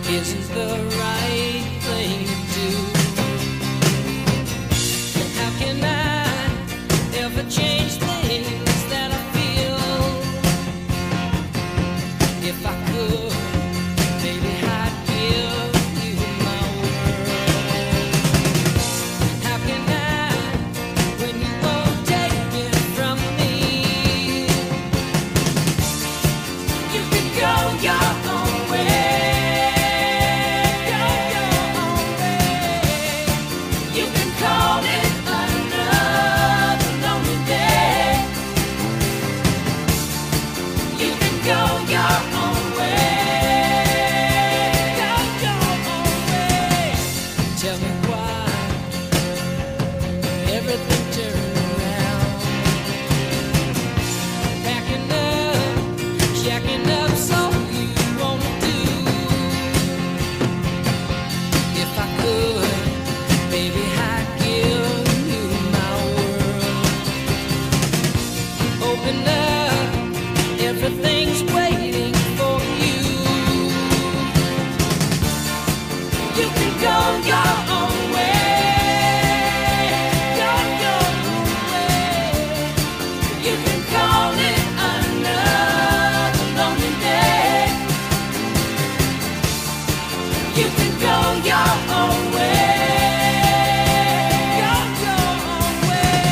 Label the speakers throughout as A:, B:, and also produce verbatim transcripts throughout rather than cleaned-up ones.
A: isn't the right thing to do. And how can I ever change things that I feel? If I could, baby, I'd give you my world. How can I, when you won't take it from me? You can go your own way. Go your own way. You can call it another lonely day. You can go your own way. Go your own way. Tell me why everything turned around. Packing up, shacking up, so you wanna do. If I could, baby, I'd give you my world. Open up, everything's waiting for you. You can go your own way. Go your own way. You can call it another lonely day. You can go your own way. Go your own way.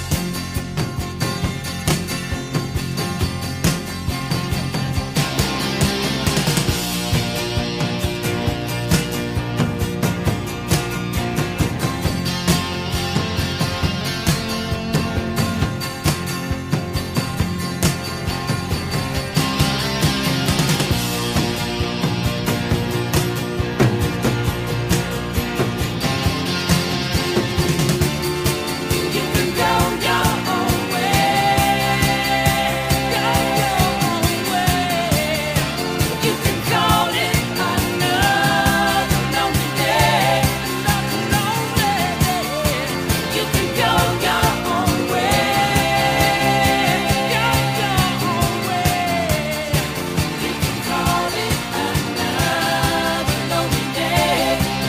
A: You can go your own way. Go your own way. You can call it another lonely day. Another lonely day. You can go your own way. Go your own way. You can call it another lonely day.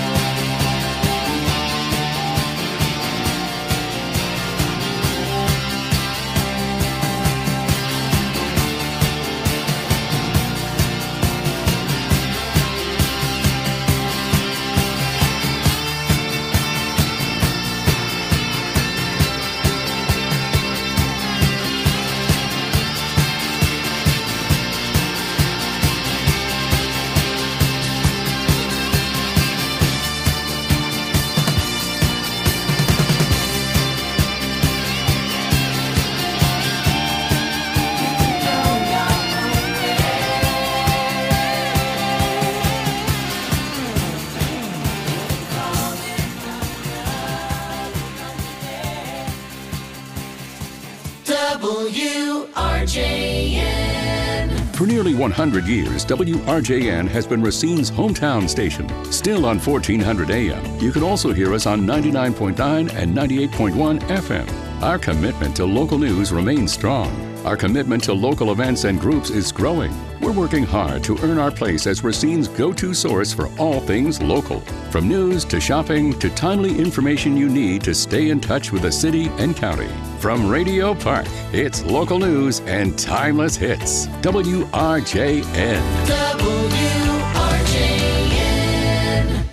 A: W R J N.
B: For nearly one hundred years, W R J N has been Racine's hometown station. Still on fourteen hundred A M. You can also hear us on ninety-nine point nine and ninety-eight point one F M. Our commitment to local news remains strong. Our commitment to local events and groups is growing. We're working hard to earn our place as Racine's go-to source for all things local. From news to shopping to timely information you need to stay in touch with the city and county. From Radio Park, it's local news and timeless hits. W R J N.
A: W R J N.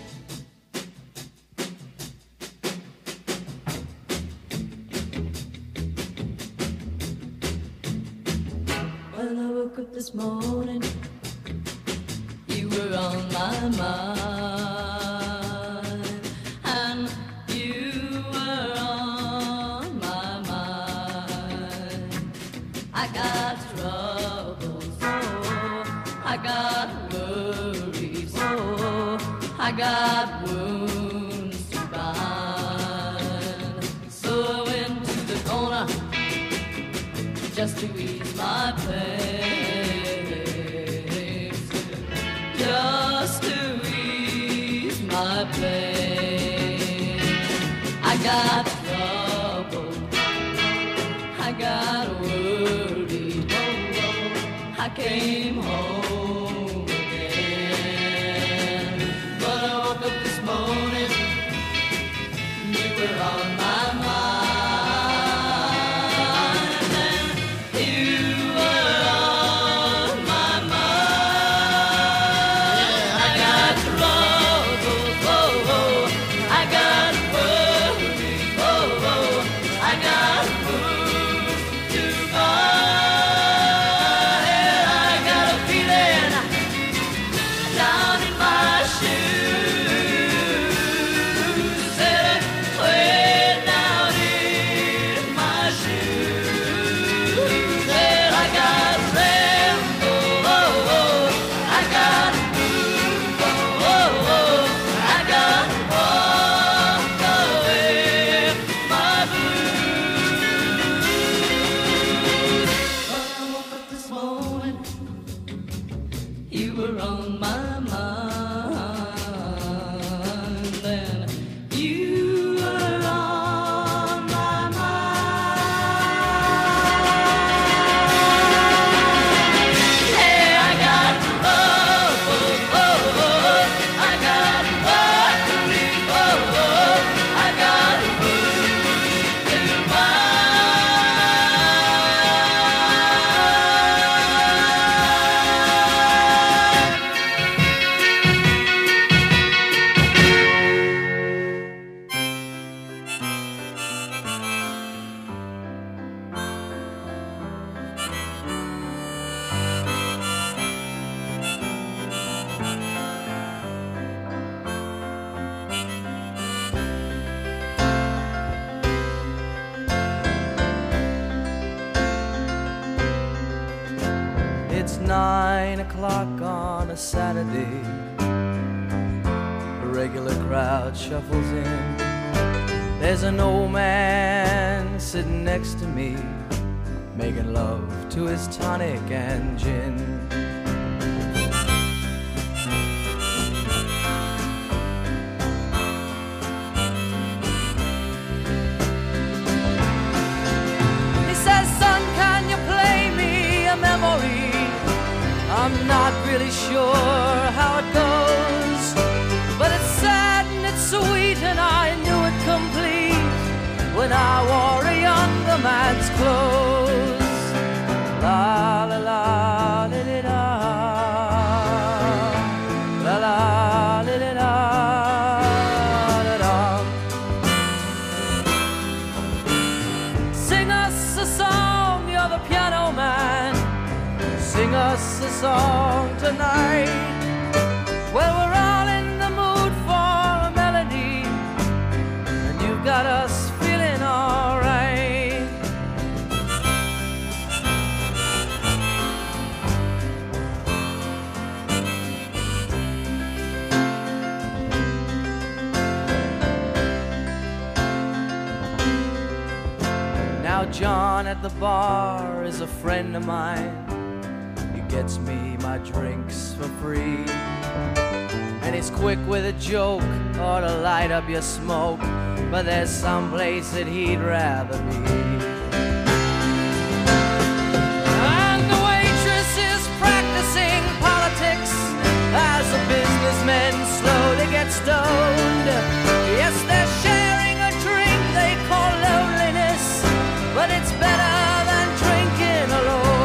A: When I woke up this morning, you were on my mind, and you were on my mind. I got troubles, oh, I got worries, oh, I got wounds to bind. So I went to the corner just to ease my pain, just to ease my pain. I got trouble, I got worried, oh, oh, I came home again. you were on my mind, then you were on my mind. Hey, I got love, oh, oh, oh, I got love to live, oh, oh, I got love to
C: It's nine o'clock on a Saturday. A regular crowd shuffles in. There's an old man sitting next to me, making love to his tonic and gin. He says, son, can you play me a memory? I'm not really sure how it goes, but it's sad and it's sweet, and I knew it complete when I wore a younger man's clothes. La la la li li la, la la li li la, la la. Sing us a song, you're the piano man. Sing us a song tonight. Well, we're all in the mood for a melody, and you've got us feeling alright. Now John at the bar is a friend of mine. Gets me my drinks for free, and he's quick with a joke or to light up your smoke, but there's some place that he'd rather be. And the waitress is practicing politics as the businessmen slowly get stoned. Yes, they're sharing a drink they call loneliness, but it's better than drinking alone.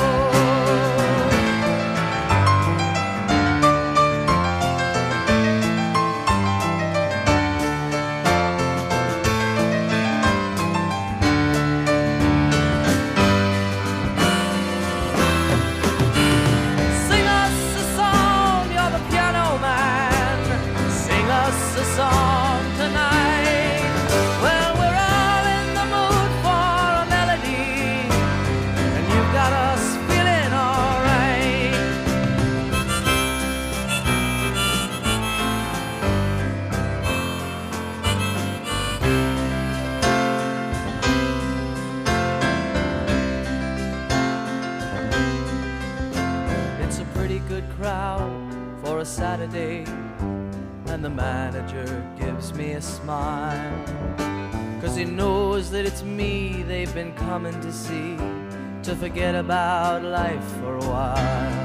C: Saturday, and the manager gives me a smile, 'cause he knows that it's me they've been coming to see, to forget about life for a while.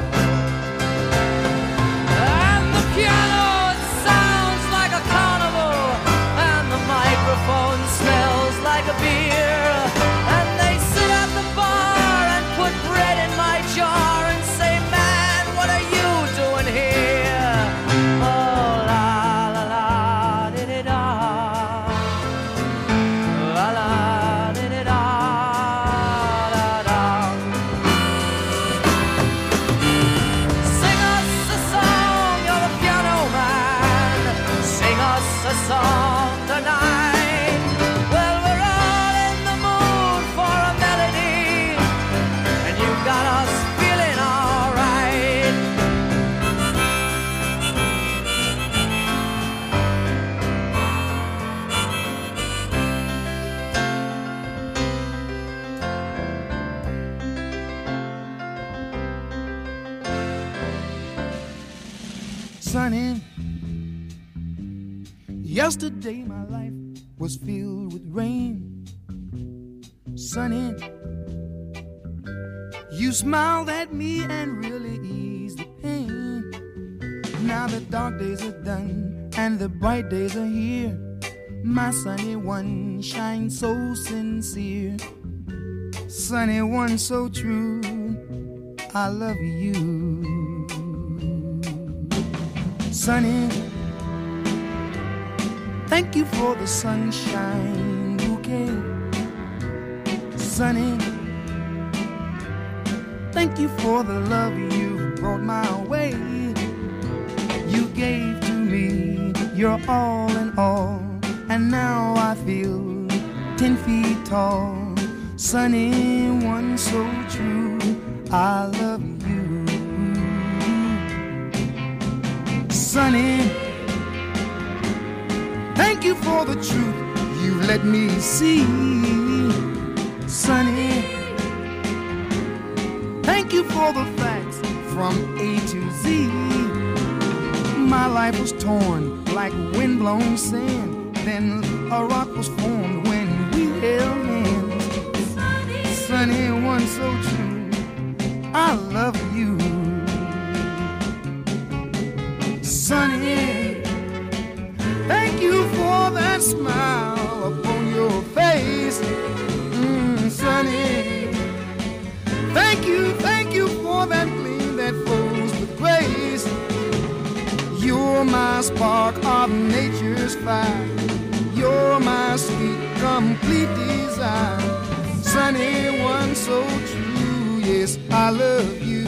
C: And the piano, it sounds like a carnival, and the microphone smells like a beer, and they sit at the bar and put bread in my jar and say, man, what are you doing here? Oh, la la la di di da, la la di di da, da da.
D: Sunny, yesterday my life was filled with rain. Sunny, you smiled at me and really eased the pain. Now the dark days are done and the bright days are here. My sunny one shines so sincere. Sunny one so true, I love you. Sunny, thank you for the sunshine bouquet. Sunny, thank you for the love you brought my way. You gave to me your all in all, and now I feel ten feet tall. Sunny one so true, I love you. Sunny, thank you for the truth you let me see. Sunny, thank you for the facts from A to Z. My life was torn like windblown sand, then a rock was formed when we held hands. Sunny, Sunny one so true, I love you. Sunny, thank you for that smile upon your face. Mm, Sunny, thank you, thank you for that gleam that flows with grace. You're my spark of nature's fire. You're my sweet, complete desire. Sunny one so true, yes, I love you.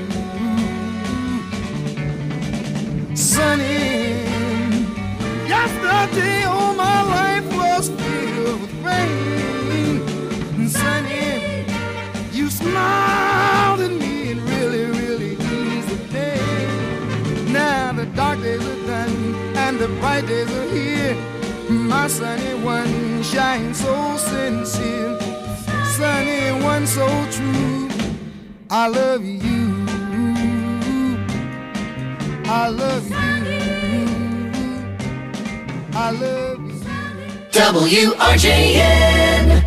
D: Sunny, yesterday all my life was filled with rain. Sunny, you smiled at me and really, really eased the pain. Now the dark days are done and the bright days are here. My sunny one shines so sincere. Sunny one so true, I love you. I love you. I love you.
E: W R J N.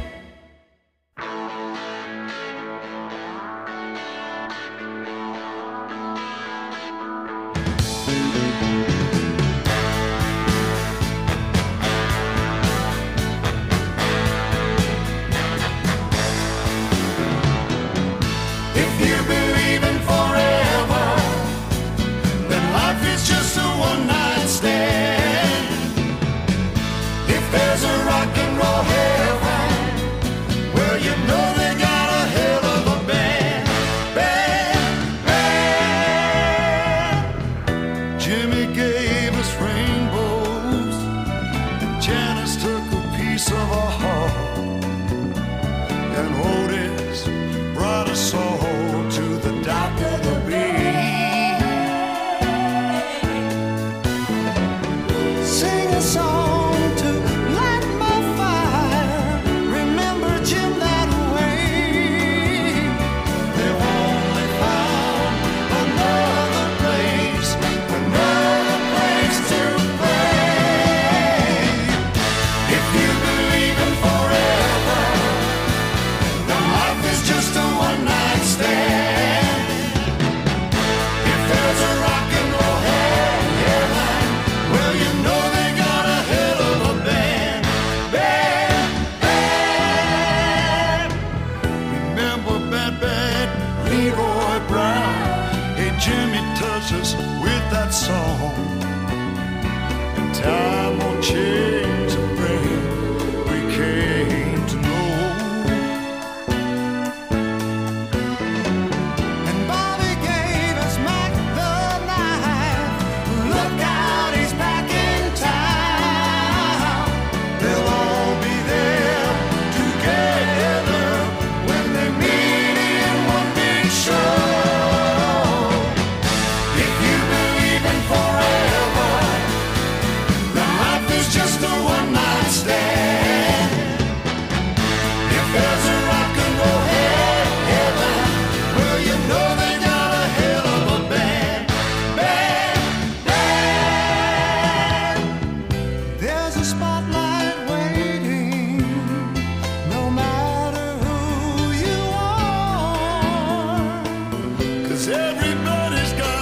F: If you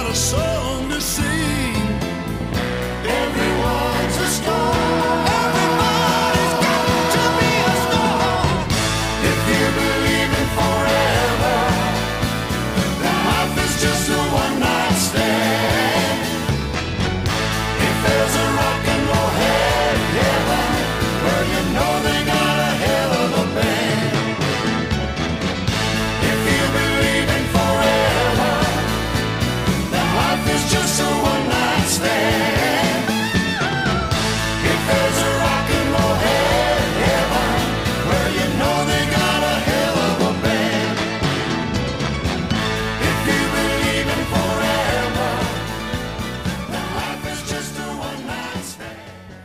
F: a song to sing. Everyone's a star. Everybody's got to be a star. If you believe in forever, then life is just a one-night stand. If there's a rock and roll head heaven, well, you know they got a hell of a band. If you believe in forever, then life is just a one-night stand. If there's a rock and roll head heaven, well, you know they got a hell of a band. If you believe in forever, then life is just a one-night stand.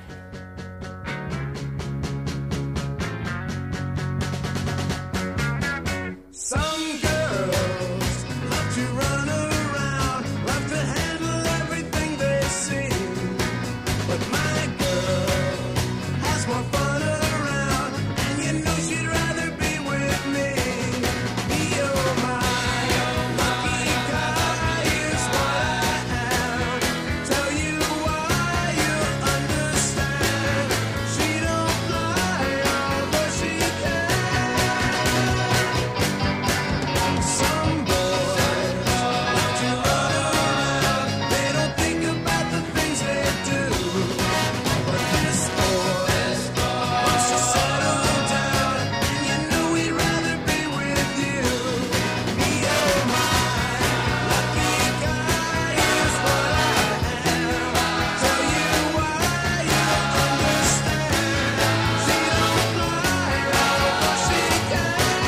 F: Some girls love to run around, love to handle everything they see. But my girl has more fun around, and you know she'd rather be with me. You're my lucky guy, is what I am. Tell you why, you'll understand. She don't fly, although she can. Some boys love to run around, they don't think about the things they do. But this boy wants to settle down, and you know he'd rather be with you. You're my lucky guy, is what I am. Tell you why, you'll understand. She don't fly, although she can.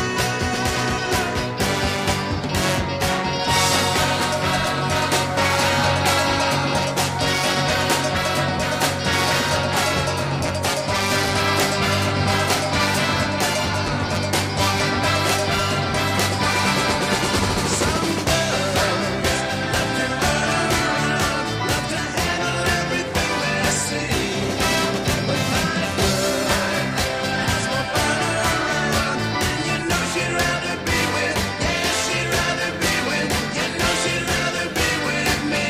F: Some girls love to run around, love to handle everything they see. But my girl has more fun around, and you know she'd rather be with, yeah, she'd rather be with, you know she'd rather be with me.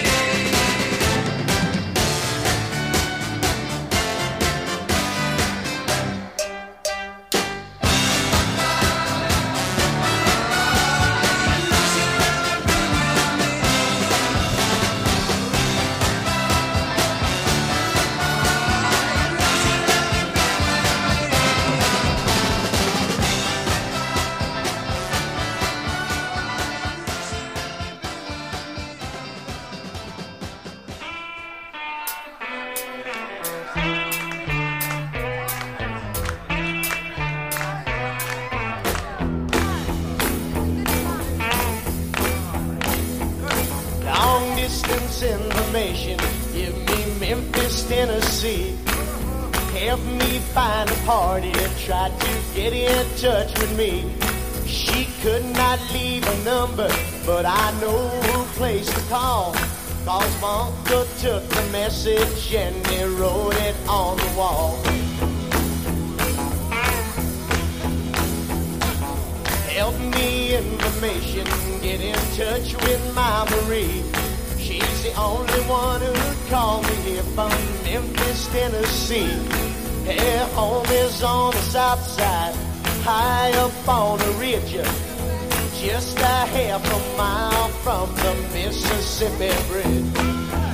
F: Long distance information, give me Memphis, Tennessee. Help me find a party and try to get in touch with me. She could not leave a number, but I know who place to call. Cause my uncle took the message and he wrote it on the wall. Help me information, get in touch with my Marie. She's the only one who'd call me here from Memphis, Tennessee. Her home is on the south side, high up on a ridge, just a half a mile from the Mississippi Bridge.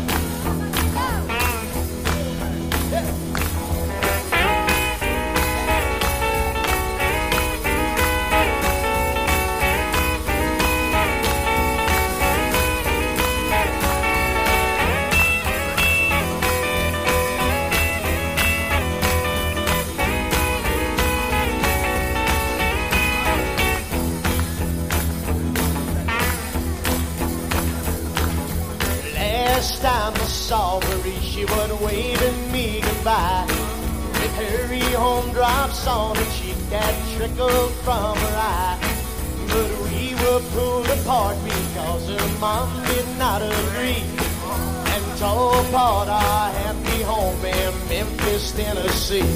F: Last time I saw Marie, she was waving me goodbye. With hurry home drops on her cheek that trickled from her eye. But we were pulled apart because her mom did not agree, and tore apart our happy home in Memphis, Tennessee.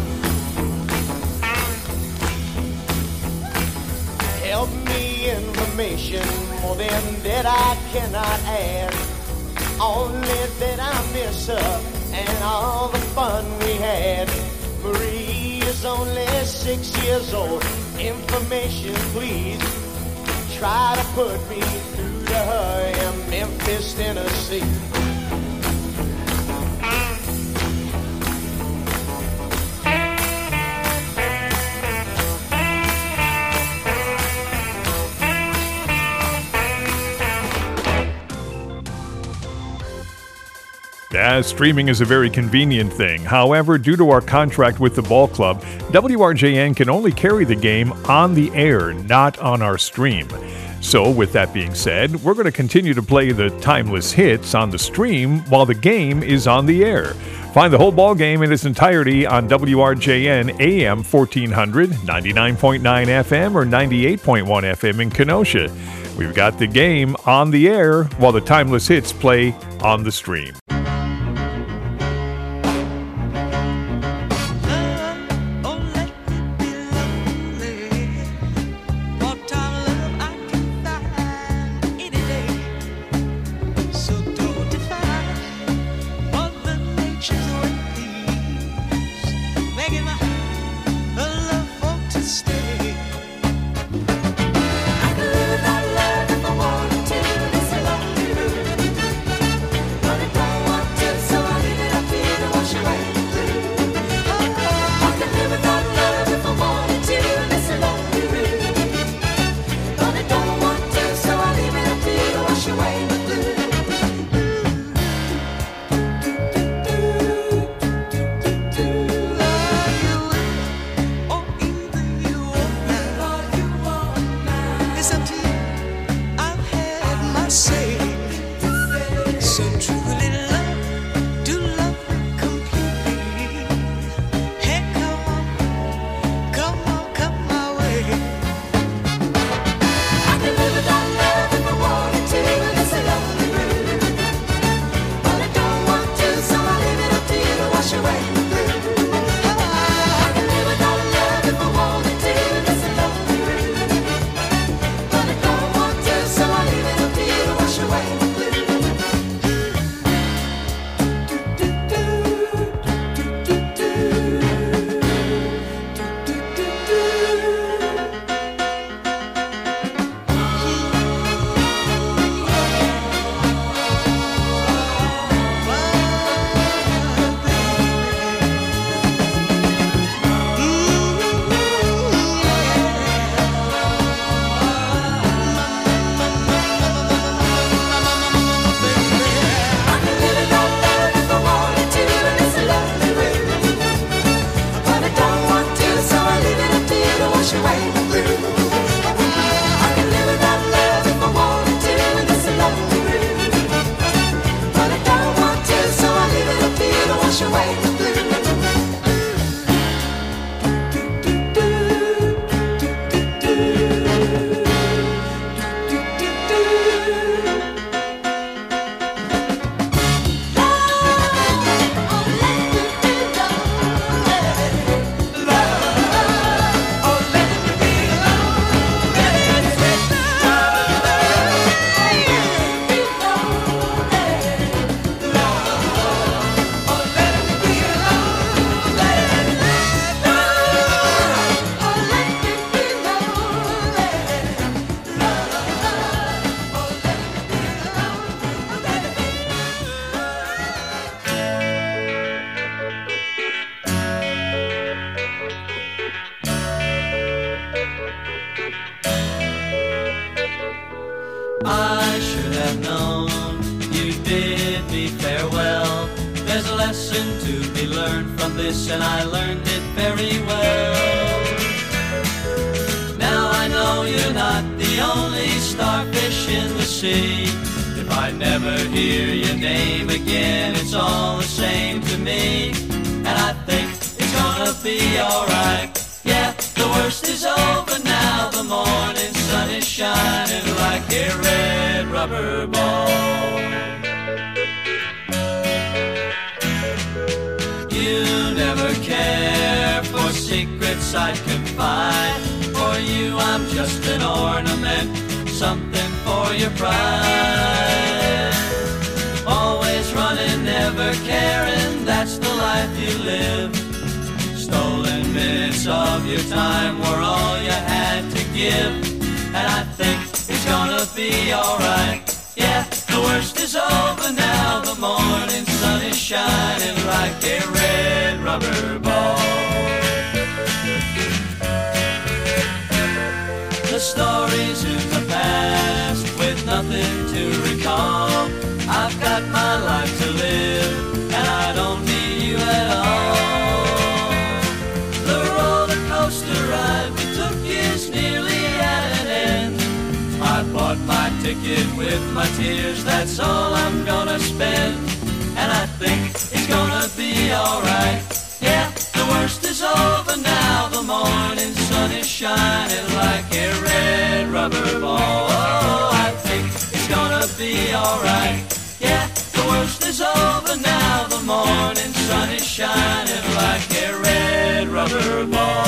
F: Help me information.
G: information, more than that I cannot add. Only that I miss her and all the fun we had. Marie is only six years old. Information, please. Try to put me through to her in Memphis, Tennessee.
H: Yeah, streaming is a very convenient thing. However, due to our contract with the ball club, W R J N can only carry the game on the air, not on our stream. So, with that being said, we're going to continue to play the timeless hits on the stream while the game is on the air. Find the whole ball game in its entirety on W R J N A M fourteen hundred, ninety-nine point nine F M, or ninety-eight point one F M in Kenosha. We've got the game on the air while the timeless hits play on the stream.
A: I should have known you bid me farewell. There's a lesson to be learned from this, and I learned it very well. Now I know you're not the only starfish in the sea. If I never hear your name again, it's all the same to me. And I think it's gonna be alright. Yeah, the worst is over now. The morning sun is shining like a red rubber ball. You never care for secrets I'd confide. For you I'm just an ornament,
I: something for your pride. Always running, never caring, that's the life you live. Stolen minutes of your time were all you had to give. And I think it's gonna be alright. Yeah, the worst is over now. The morning sun is shining like a red rubber ball. The stories in the past with nothing to recall. I've got my life to live and I don't need you at all. The roller coaster ride we took is nearly at an end. I bought my ticket with my tears, that's all I'm gonna spend. And I think it's gonna be alright. Yeah, the worst is over now. The morning sun is shining like a red rubber ball. Oh, I think it's gonna be alright. Yeah, the worst is over now. The morning sun is shining like a red rubber ball.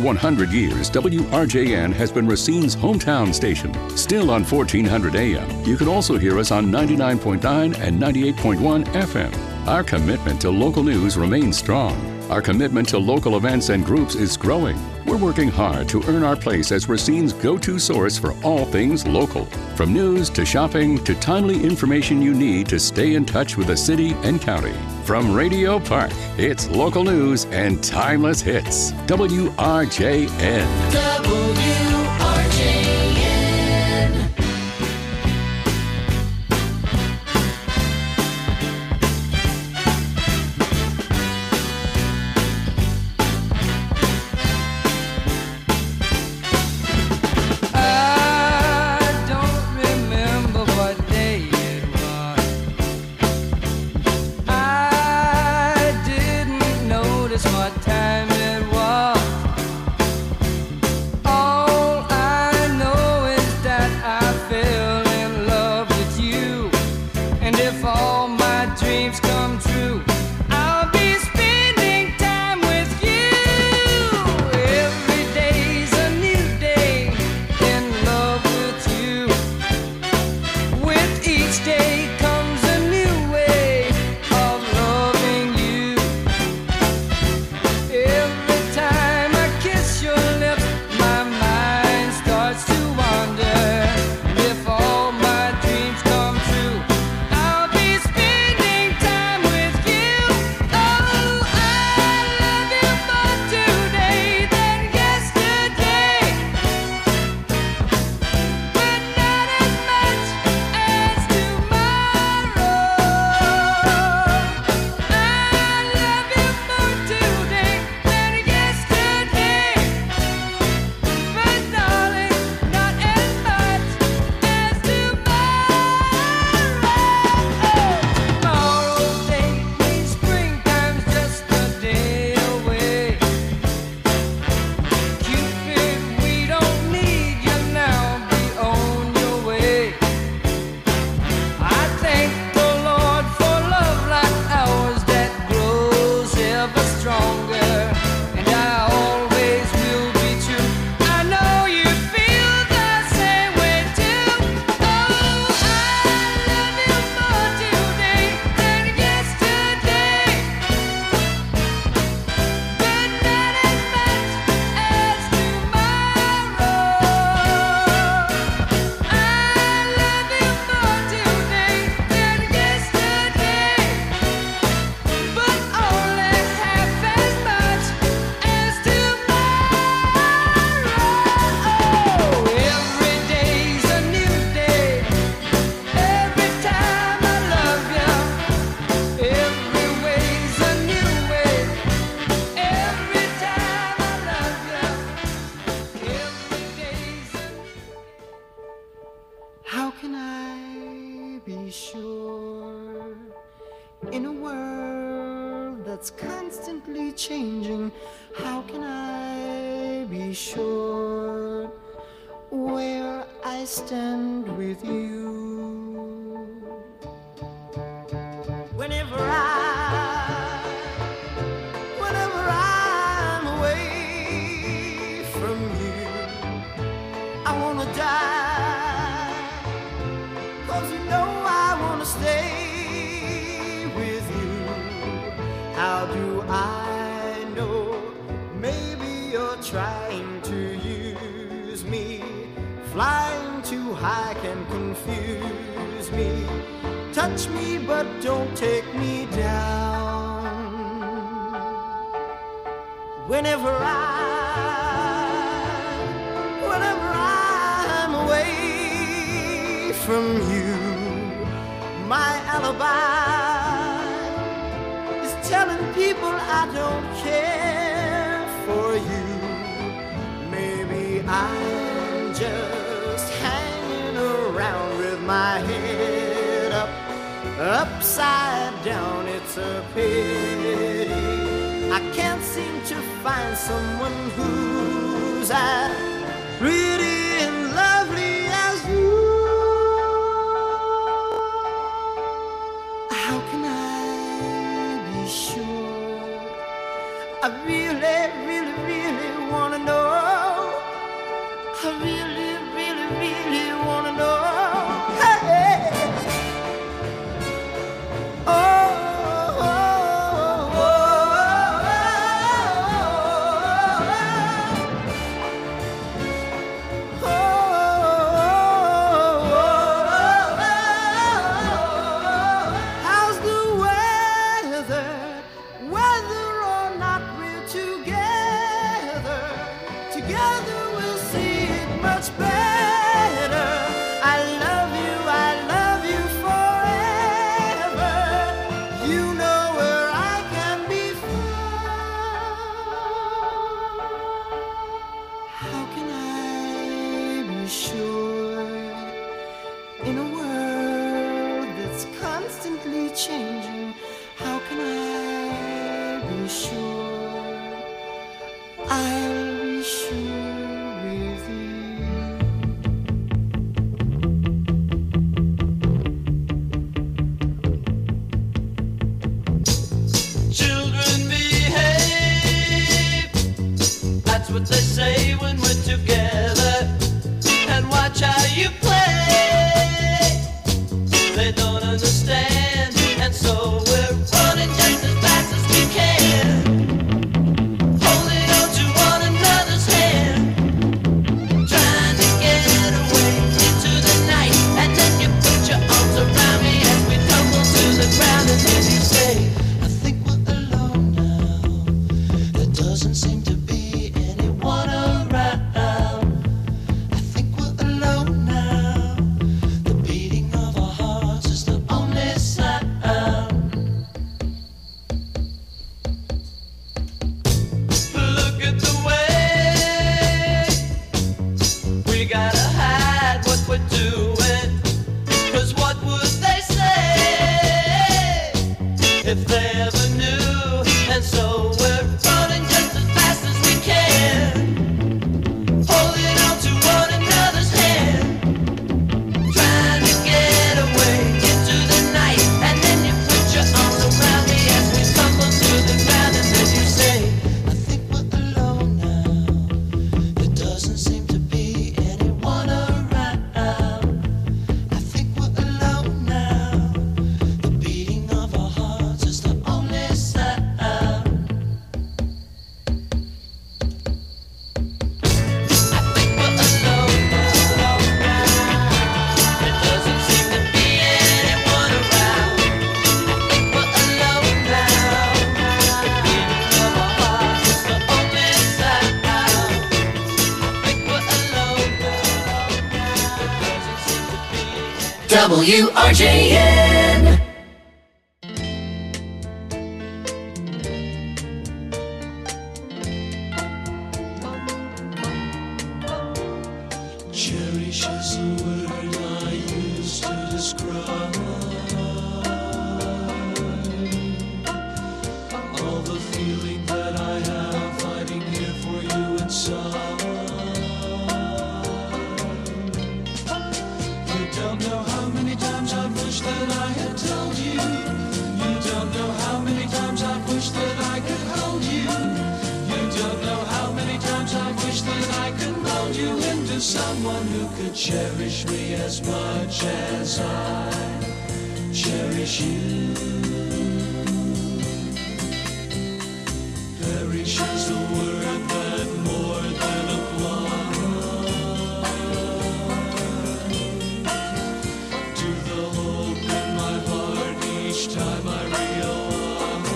B: one hundred years, W R J N has been Racine's hometown station. Still on fourteen hundred A M. You can also hear us on ninety-nine point nine and ninety-eight point one F M. Our commitment to local news remains strong. Our commitment to local events and groups is growing. We're working hard to earn our place as Racine's go-to source for all things local. From news to shopping to timely information you need to stay in touch with the city and county. From Radio Park, it's local news and timeless hits. W R J N.
E: W R J N.
C: I don't remember what day it was. I didn't notice what time it was. All I know is that I fell in love with you. And if all my dreams come true, I'll be spending time with you. Every day's a new day in love with you. With each day comes a new way of loving you. Every time I kiss your lips, my mind starts to wander. And if all my dreams come true, I'll be spending time with you. Oh, I love you more today than yesterday, but not as much as tomorrow. I love you more today than yesterday, but darling, not as much as tomorrow. Tomorrow's day means springtime's just a day away. Cupid, we don't need you now, be on your way. I thank the Lord for love like ours that grows ever stronger, and I always will be true. I know you feel the same way too. Oh, I love you more today than yesterday, but not as much as tomorrow. I love you more today than yesterday, but only half as much as tomorrow. Every day's a new day. Every time I love you, every way's a new way. Every time I love you, every day's a
D: How can I be sure in a world that's constantly changing? How can I be sure where I stand with you? Whenever I, whenever I'm away from you, I wanna die, 'cause you know I wanna stay with you. How do I know? Maybe you're trying to use me. Flying too high can confuse me. Touch me but don't take me down. Whenever I, whenever I'm away from you, my alibi is telling people I don't care for you. Maybe I'm just hanging around with my head up, upside down. It's a pity I can't seem to find someone who's as pretty and lovely as you. How can I be sure? I really, really, really wanna know sure, I'll be sure with you.
I: Children behave, that's what they say when we're together. And watch how you play. They don't understand, and so we're running just as fast as we can, holding on to one another's hand, trying to get away into the night. And then you put your arms around me as we tumble to the ground, and then you say, I think we're alone now. There doesn't seem to be anyone around. I think we're alone now. The beating of our hearts is the only sound. Look at the way we gotta hide what we're doing. 'Cause what would they say if they ever knew? And so we're running just as fast as we can, holding on to one another's hand, trying to get away into the night. And then you put your arms around me as we tumble to the ground, and then you say, I think we're alone now. There doesn't seem to be anyone around. I think we're alone now. The beating of our hearts is the only sound. I think we're alone now. There doesn't seem to be anyone around. I think we're alone now. The beating of our hearts is the only sound. I think we're alone now. There doesn't seem to be
E: W R J N.
F: Cherish is a word I use to describe all the feeling that I have hiding here for you inside. You don't know how many times I wish that I had told you. You don't know how many times I wish that I could hold you. You don't know how many times I wish that I could mold you into someone who could cherish me as much as I cherish you. Perish is a word that more than applies to the hope in my heart each time I realize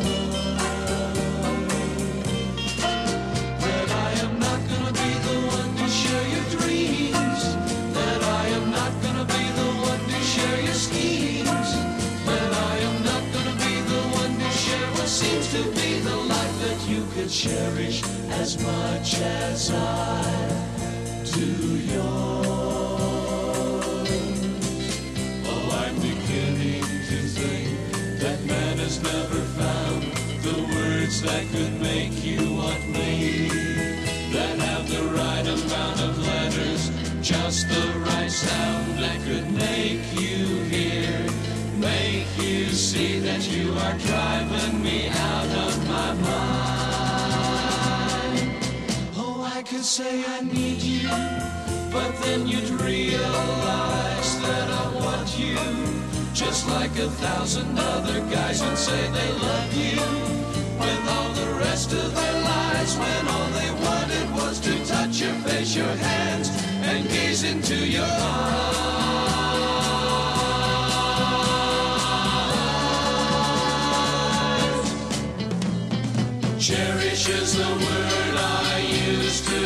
F: that I am not gonna be the one to share your dreams, that I am not gonna be the one to share your schemes, that I am not gonna be the one to share what seems to be the life that you could cherish as much as I do yours. Oh, I'm beginning to think that man has never found the words that could make you want me, that have the right amount of letters, just the right sound that could make you hear, make you see that you are driving me out of my mind. Oh, I could say I need you, but then you'd realize that I want you, just like a thousand other guys would say they love you, with all the rest of their lives, when all they wanted was to touch your face, your hands, and gaze into your eyes. Cherish is the word I use to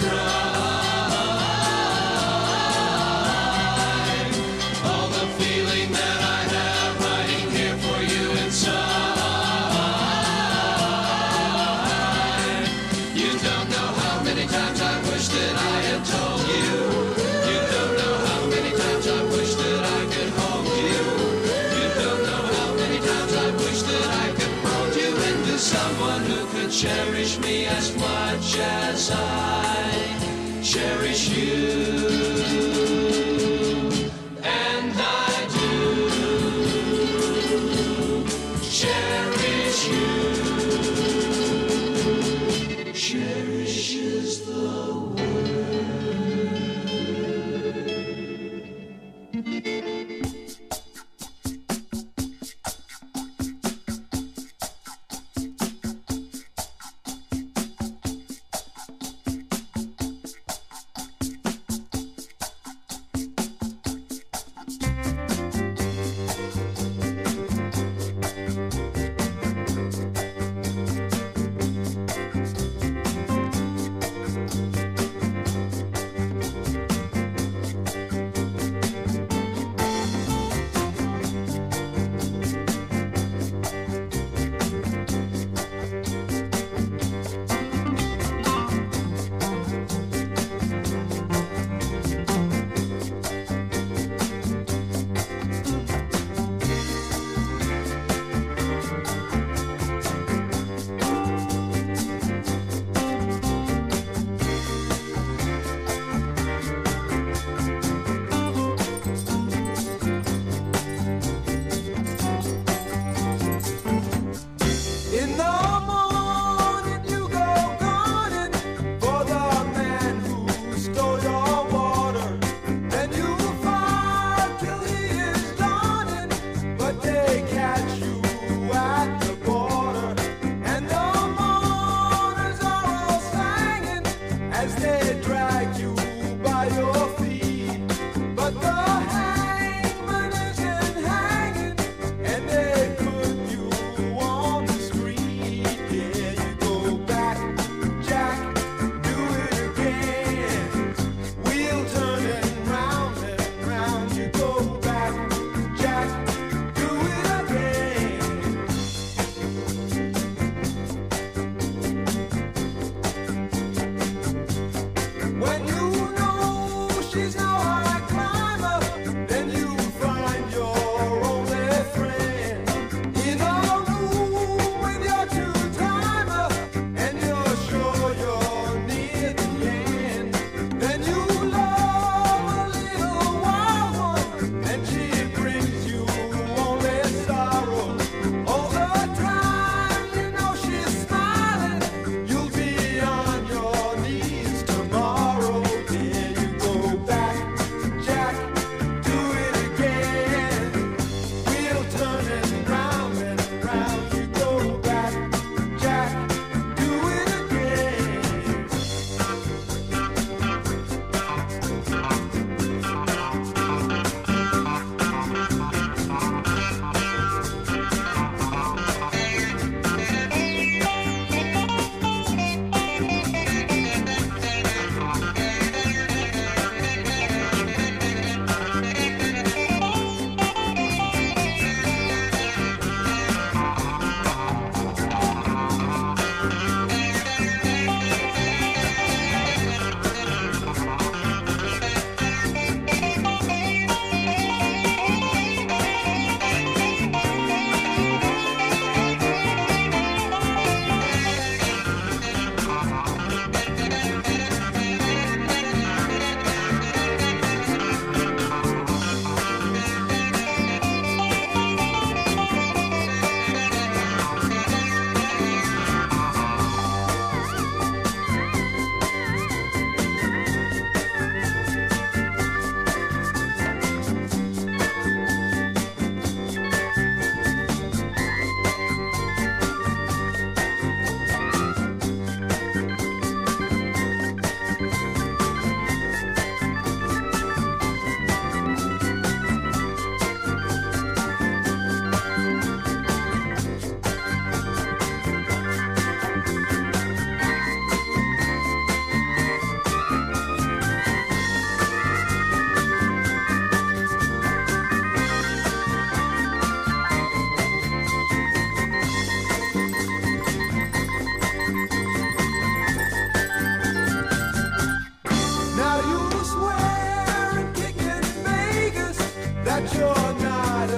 F: describe all the feeling that I have hiding here for you inside. You don't know how many times I wish that I had told you. You don't know how many times I
I: cherish me as much as I cherish you. And I do cherish you. Cherish is the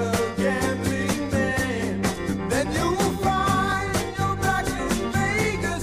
F: Vegas,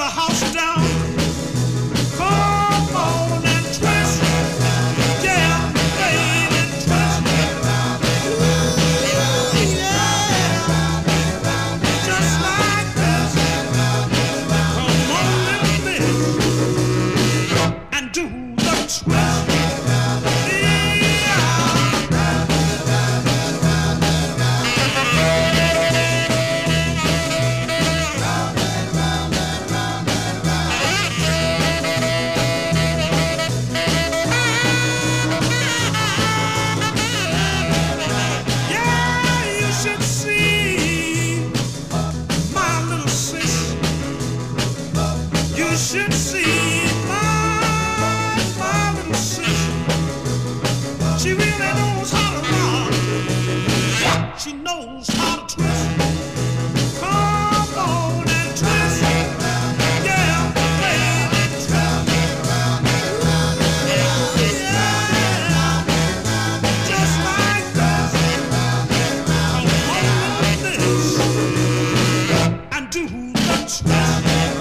F: the house down. Come on and twist. Yeah, baby, twist. Ooh, yeah. Just like this. Come on, little bit. And do the twist. Should see my, my little sister. She really knows how to rock. She knows how to twist. Come on and twist. Yeah, baby, twist. Yeah, just like this. Come on with this and do the twist.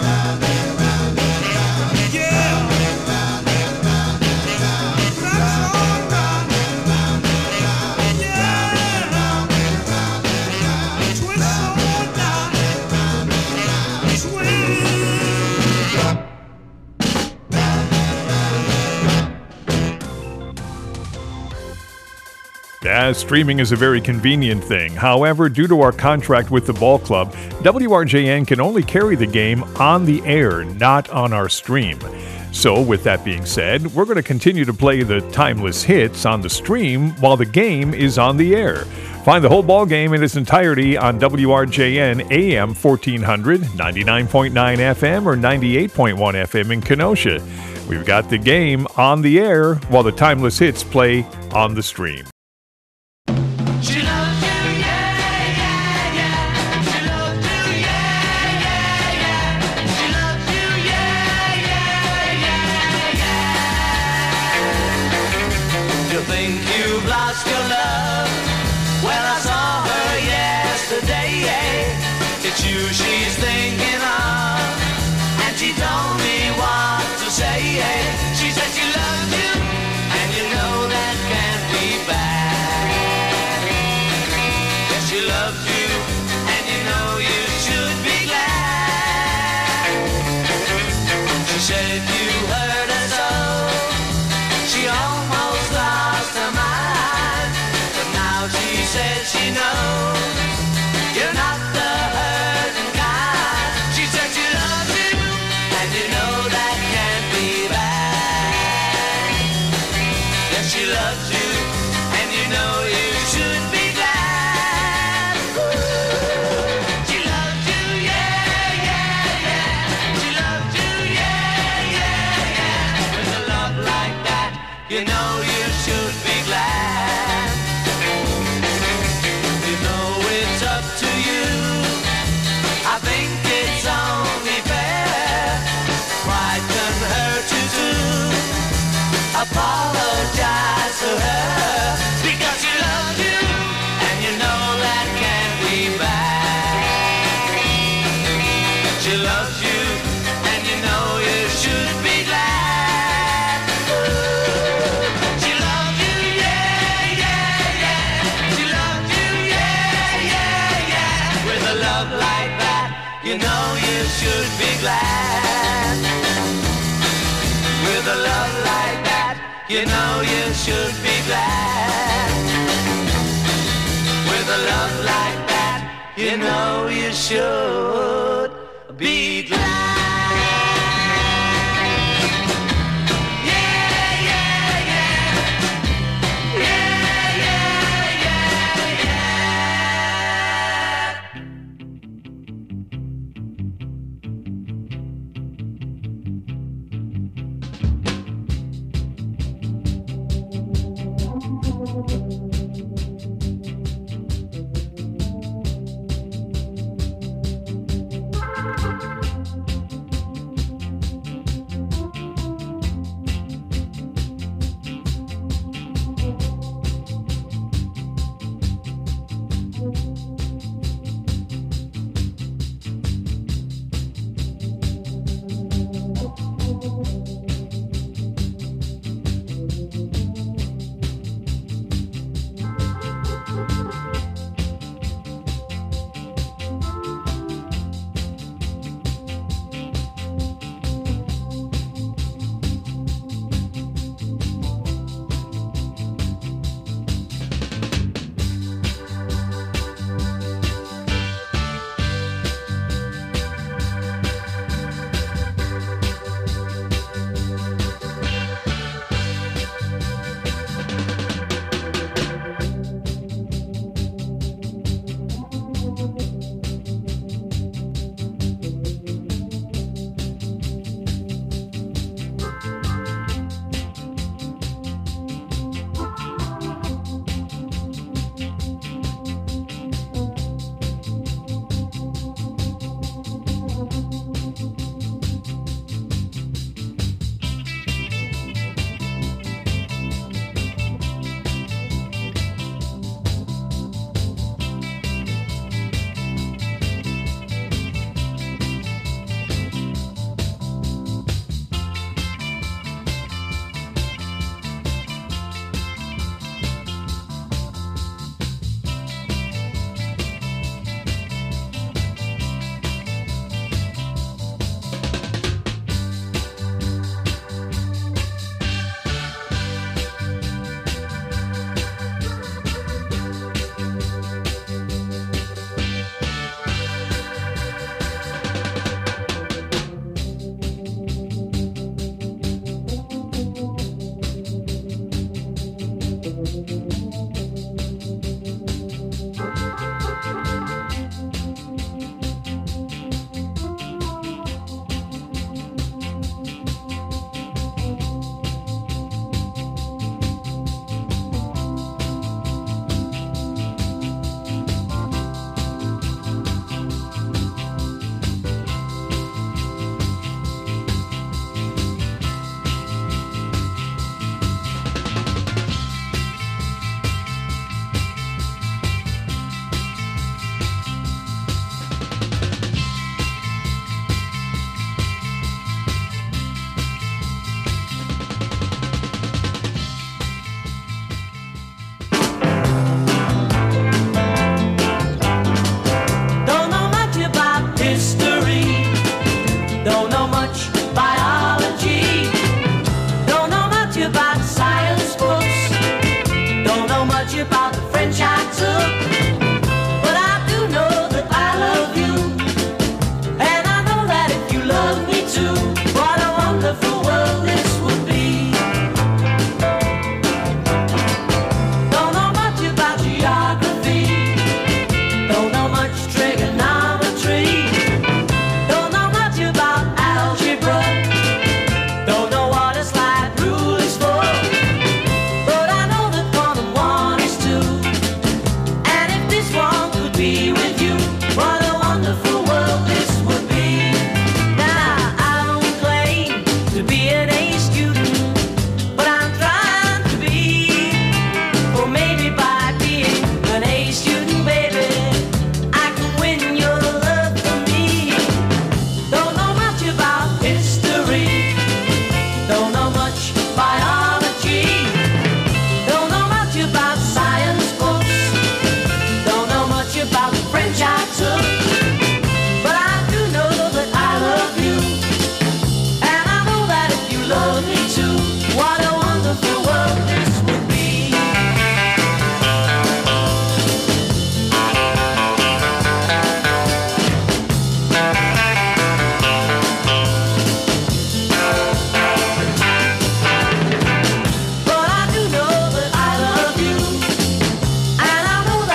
H: Yeah, streaming is a very convenient thing. However, due to our contract with the ball club, W R J N can only carry the game on the air, not on our stream. So, with that being said, we're going to continue to play the timeless hits on the stream while the game is on the air. Find the whole ball game in its entirety on W R J N A M fourteen hundred, ninety-nine point nine F M, or ninety-eight point one F M in Kenosha. We've got the game on the air while the timeless hits play on the stream.
I: She loves you, yeah, yeah, yeah. She loves you, yeah, yeah, yeah. She loves you, yeah, yeah, yeah, yeah. You think you've lost your love? Well, I saw her yesterday. It's you she's thinking of, and she told me what to say. She said she loves you, and you know that can't be bad. She loves you, and you know you should be glad. She said you hurt her so, she almost lost her mind. But now she says she knows you're not the hurting kind. She said she loves you, and you know that can't be bad. Yes, she loves you, and you know you should be glad. You know you should be glad. You know it's up to you. I think it's only fair. Pride can hurt you too. Apologize to her, because she loves you, and you know that can't be bad. She loves you, and you know you should be glad. You know you should be glad. With a love like that, you know you should be glad. With a love like that, you know you should be glad.